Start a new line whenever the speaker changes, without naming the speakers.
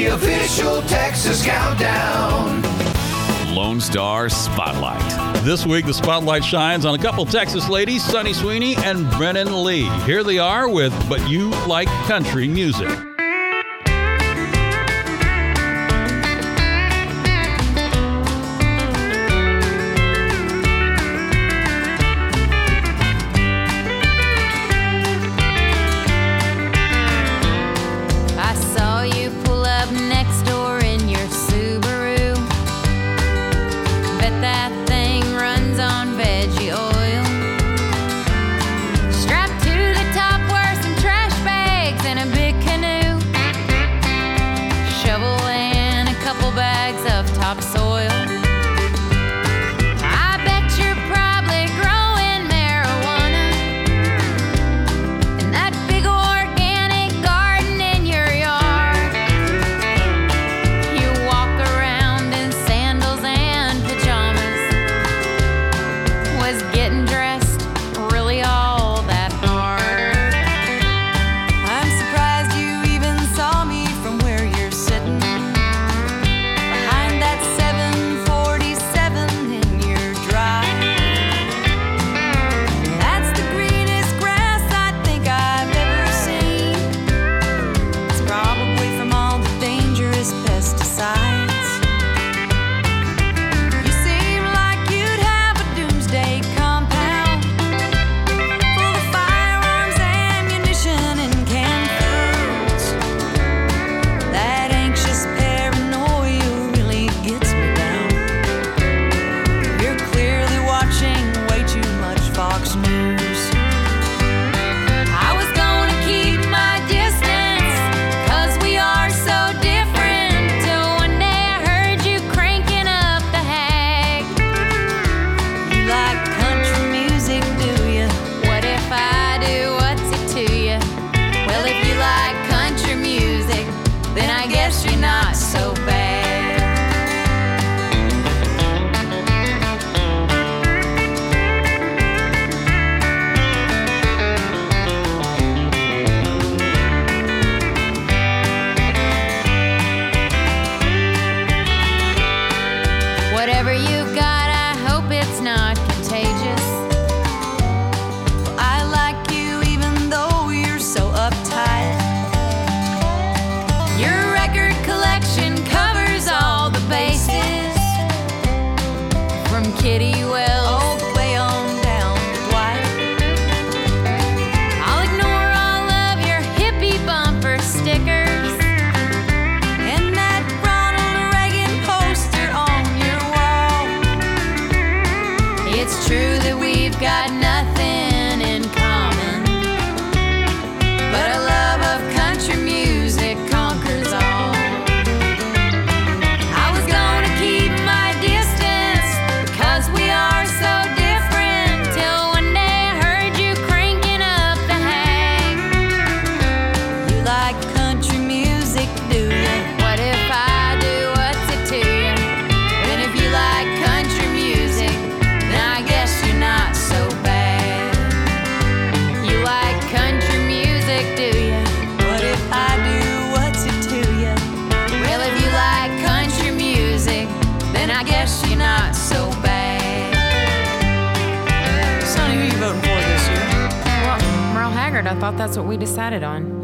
the official Texas Countdown.
Lone Star Spotlight.
This week, the spotlight shines on a couple Texas ladies, Sunny Sweeney and Brennan Lee. Here they are with But You Like Country Music.
Topsoil. I bet you're probably growing marijuana in that big organic garden in your yard. You walk around in sandals and pajamas. Was getting dressed really all that hard?
I'm surprised you even saw me from where you're sitting.
Whatever you've got, I hope it's not contagious.
I like you even though you're so uptight.
Your record collection covers all the bases, from Kitty Wells
all the way on down to Dwight.
I'll ignore all of your hippie bumper stickers. It's true that we've got nothing in common, but a love of country music conquers all. I was gonna keep my distance because we are so different, till one day I heard you cranking up the hang.
You like country music, do you?
What if I do? What's it to you? And if you like country music, I guess you're not so bad. You like country music, do you?
What if I do? What's it to you?
Well, if you like country music, then I guess you're not so bad.
Sonny, who you voting for this year?
Well, Merle Haggard, I thought that's what we decided on.